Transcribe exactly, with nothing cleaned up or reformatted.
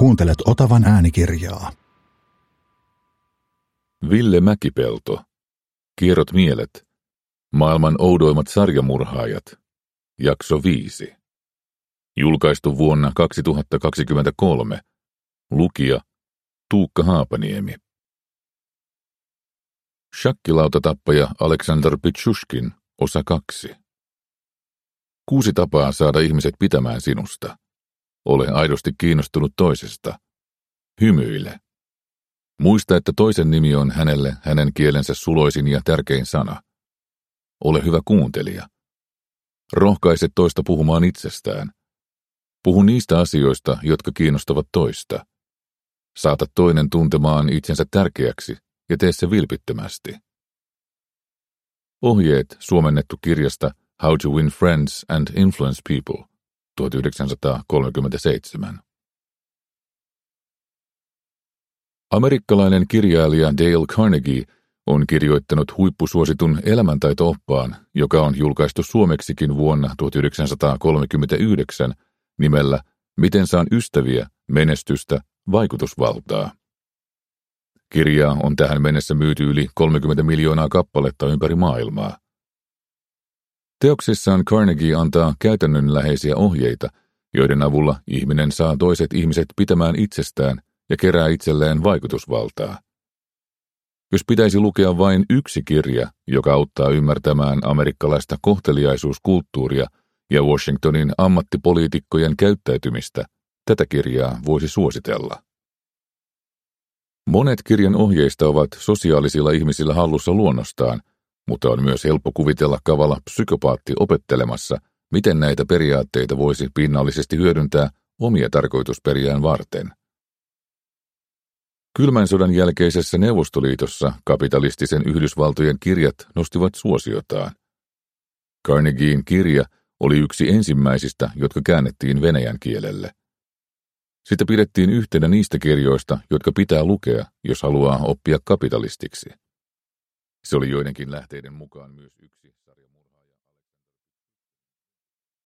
Kuuntelet Otavan äänikirjaa. Ville Mäkipelto. Kierrot mielet. Maailman oudoimmat sarjamurhaajat. Jakso viisi. Julkaistu vuonna kaksituhattakaksikymmentäkolme. Lukija Tuukka Haapaniemi. Shakkilautataappaja Aleksandr Pichushkin, osa kaksi. Kuusi tapaa saada ihmiset pitämään sinusta. Ole aidosti kiinnostunut toisesta. Hymyile. Muista, että toisen nimi on hänelle hänen kielensä suloisin ja tärkein sana. Ole hyvä kuuntelija. Rohkaise toista puhumaan itsestään. Puhu niistä asioista, jotka kiinnostavat toista. Saata toinen tuntemaan itsensä tärkeäksi ja tee se vilpittömästi. Ohjeet suomennettu kirjasta How to Win Friends and Influence People, tuhatyhdeksänsataakolmekymmentäseitsemän. Amerikkalainen kirjailija Dale Carnegie on kirjoittanut huippusuositun elämäntaito-oppaan, joka on julkaistu suomeksikin vuonna tuhatyhdeksänsataakolmekymmentäyhdeksän nimellä Miten saan ystäviä, menestystä, vaikutusvaltaa. Kirjaa on tähän mennessä myyty yli kolmekymmentä miljoonaa kappaletta ympäri maailmaa. Teoksissaan Carnegie antaa käytännönläheisiä ohjeita, joiden avulla ihminen saa toiset ihmiset pitämään itsestään ja kerää itselleen vaikutusvaltaa. Jos pitäisi lukea vain yksi kirja, joka auttaa ymmärtämään amerikkalaista kohteliaisuuskulttuuria ja Washingtonin ammattipoliitikkojen käyttäytymistä, tätä kirjaa voisi suositella. Monet kirjan ohjeista ovat sosiaalisilla ihmisillä hallussa luonnostaan, mutta on myös helppo kuvitella kavala psykopaatti opettelemassa, miten näitä periaatteita voisi pinnallisesti hyödyntää omia tarkoitusperiään varten. Kylmän sodan jälkeisessä Neuvostoliitossa kapitalistisen Yhdysvaltojen kirjat nostivat suosiotaan. Carnegien kirja oli yksi ensimmäisistä, jotka käännettiin venäjän kielelle. Sitä pidettiin yhtenä niistä kirjoista, jotka pitää lukea, jos haluaa oppia kapitalistiksi. Se oli joidenkin lähteiden mukaan myös yksi